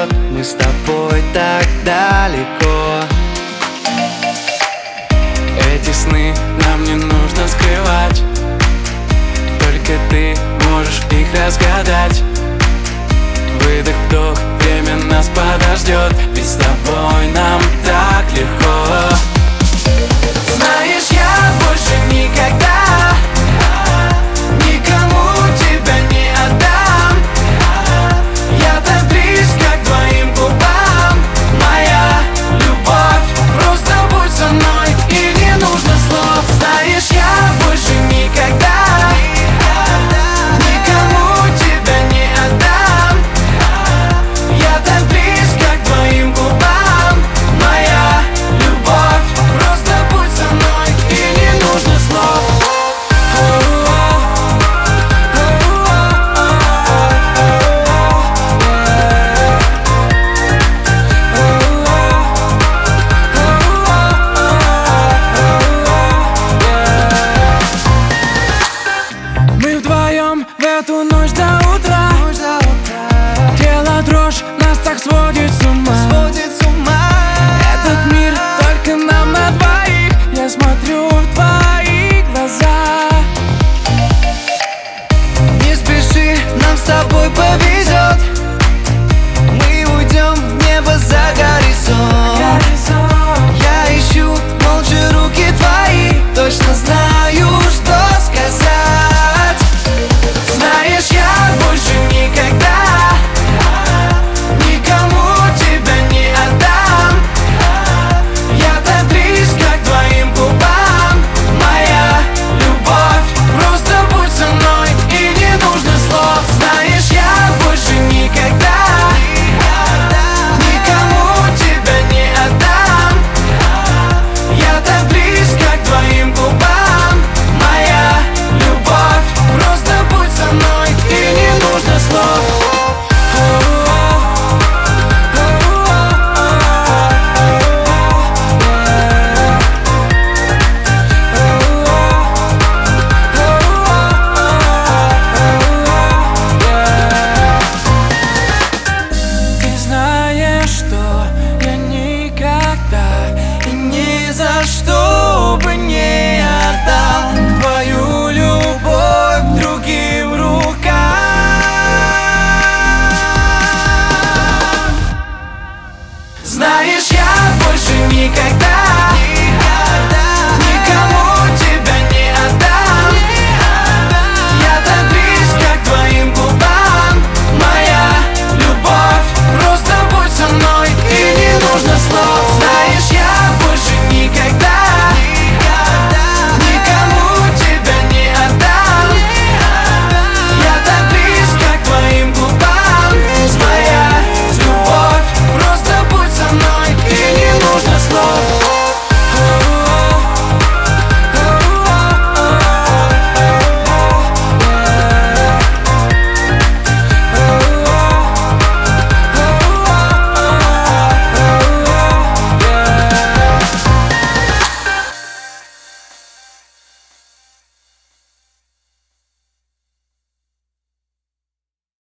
подождет. Мы с тобой так далеко. Эти сны нам не нужно скрывать, только ты можешь их разгадать. Выдох, вдох, время нас подождет, ведь с тобой нам так легко. Знаешь, я больше никогда никому тебя не отдам. Я так близко к твоим губам, моя любовь. Просто будь со мной, и не нужно слов. Знаешь, я больше никогда никому тебя не отдам. Я так близко к твоим губам, моя любовь. Просто будь со мной, и не нужно слов. Мы вдвоем в эту ночь до утра. Тело дрожь, нас так сводит с ума. Этот мир только нам на двоих. Я смотрю в твои глаза. Не спеши, нам с тобой повезет. Мы уйдем в небо за горизонт. Я ищу молча руки твои, точно знаю, что сказать. Знаешь, я больше никогда никому тебя не отдам. Я так близко к твоим губам, моя любовь. Просто будь со мной, и не нужно слов. Знаешь, я больше никогда никому тебя не отдам. Я так близко к твоим губам, моя любовь. Просто будь со мной, и не нужно слов. Ты знаешь, что я никогда и ни за что бы не отдал твою любовь другим рукам. Знаешь, я больше никогда